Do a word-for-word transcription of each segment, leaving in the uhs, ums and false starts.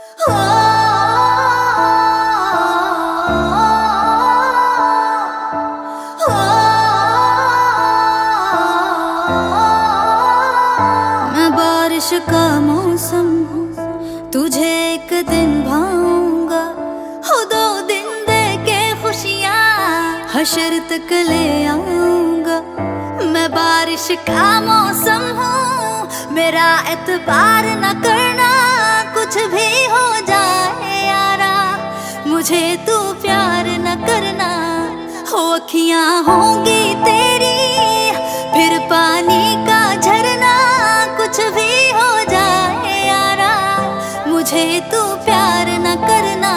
मैं बारिश का मौसम हूँ, तुझे एक दिन भाऊंगा, हो दो दिन दे के खुशियाँ हशर तक ले आऊंगा। मैं बारिश का मौसम हूँ, मेरा एतबार न करना, कुछ भी हो जाए यारा, मुझे तू प्यार न करना। हो अखियाँ होंगी तेरी, फिर पानी का झरना, कुछ भी हो जाए यारा, मुझे तू प्यार न करना।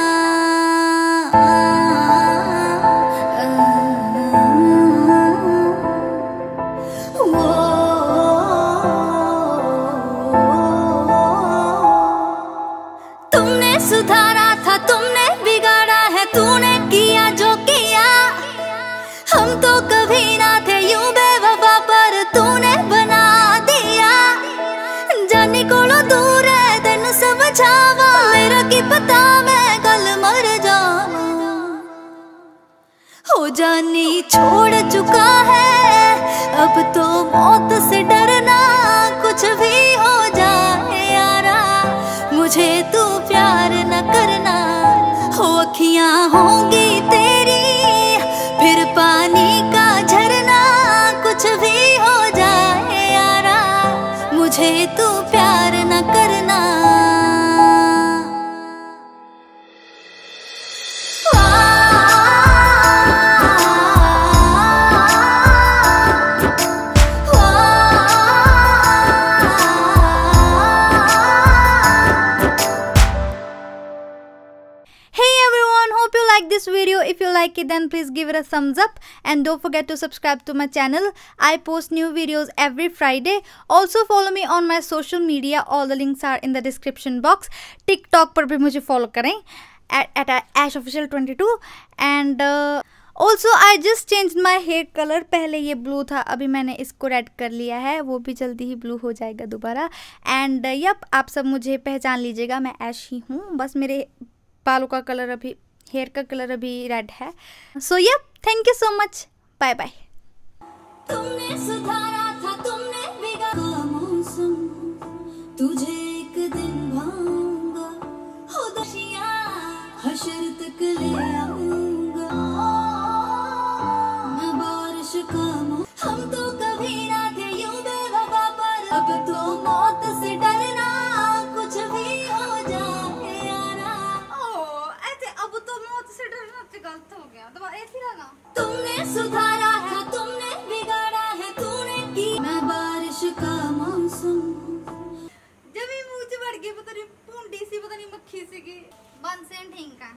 तुमने सुधारा था, तुमने बिगाड़ा है, तूने किया जो किया। हम तो कभी ना थे यूं बेवफा, पर तूने बना दिया। जानी कोलो दूर है तेनू समझावा, मेरा की पता मैं कल मर जावा। हो जानी छोड़ चुका है, अब तो मौत से डरना, कुछ भी हो जाए यारा, मुझे तू प्यार न करना। हो अखियाँ होंगी तेरी, फिर पानी का झरना, कुछ भी हो जाए यारा, मुझे तू प्यार न करना। Like this video. If you like it, then please give it a thumbs up and don't forget to subscribe to my channel. I post new videos every Friday. Also follow me on my social media. All the links are in the description box. TikTok पर भी मुझे follow करें at at ash official twenty-two and uh, also I just changed my hair color. पहले ये blue था, अभी मैंने इसको red कर लिया है, वो भी जल्दी ही blue हो जाएगा दोबारा। and uh, yep, आप सब मुझे पहचान लीजिएगा, मैं ash ही हूँ, बस मेरे बालों का कलर अभी, हेयर का कलर अभी रेड है। So yup, thank you so much, bye bye. तुमने सुधारा था, तुमने बिगाड़ा मौसम, तुझे एक दिन भाऊंगा, हो दशियाँ हशर तक ले आऊंगा। मैं बारिश का मौसम, हम तो कभी ना थे यूं बेवफा, पर अब तो मौत से डरना, कुछ भी हो जाए यारा। अब तो मौत से डरना गलत हो गया, दोबारा फिर ना। तुमने सुधारा